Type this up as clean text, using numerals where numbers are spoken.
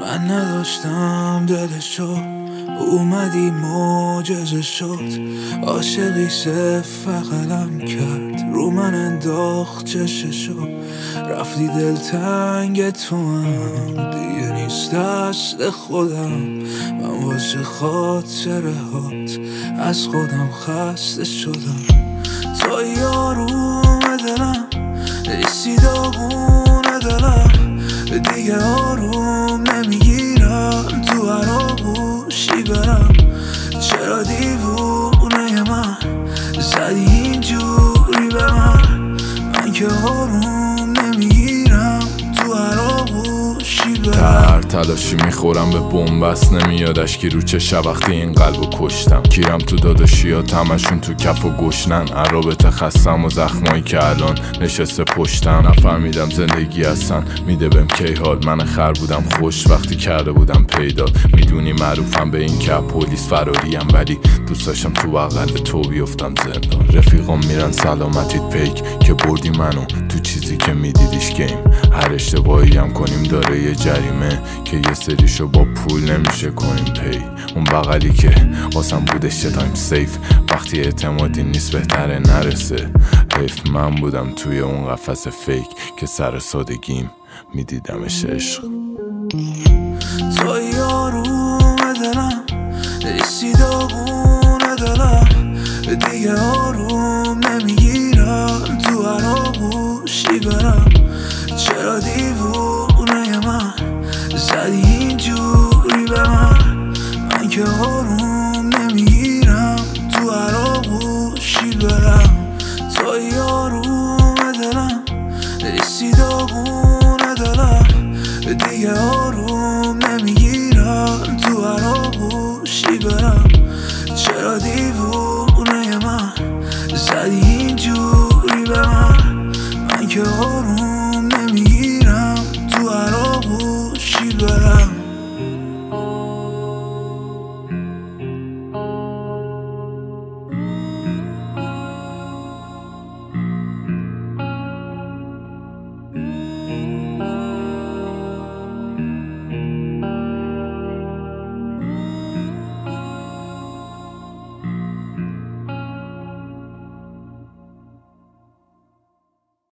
من نداشتم دلشو، اومدی معجزه شد. عاشقی صفر قلم کرد، رو من انداخت چششو. رفتی دلتنگ تو هم دیگه نیست دست خودم. من واسه خاطره هات از خودم خسته شدم. تو یاروم دلم، ایسی داغون دلم، دیگه آروم نمیگیرم تو هر آغوشی برم. چرا دیوونه من زدی اینجوری به من که آروم نمیگیرم تو هر آغوشی برم. هر تلاشی میخورم به بنبست، نمیادش که رو چه وقتی این قلبو کشتم. کیرم تو داداشیات همشون تو کف و گشنن، عرابت خستم و زخمایی که الان نشسته پشتم. نفهمیدم زندگی هستن میده بهم کی حال. من خر بودم خوش وقتی کرده بودم پیدا. میدونی معروفم به این که پلیس فراریم، ولی دوست داشتم تو بغل تو بیفتم زندان. رفیقام میرن سلامتیت پیک که بردی منو تو چیزی که میدیدیش گیم. هر اشتباهی هم کنیم داره یه جریمه که یه سریشو با پول نمیشه کنیم پی. اون بغلی که واسم بودش چه تایم سیف، وقتی اعتمادی نیست بهتره نرسه. حیف من بودم توی اون قفس فیک که سر سادگیم میدیدمش عشق. تو یاروم دلم، ایسی داغون دلم، دیگه آروم نمیگیرم تو هر آغوشی برم. چرا دیوونه من زدی اینجوری به من که آروم نمیگیرم تو هر آغوشی برم. تو یاروم دلم، ایسی داغون دلم، دیگه آروم نمیگیرم تو هر آغوشی برم.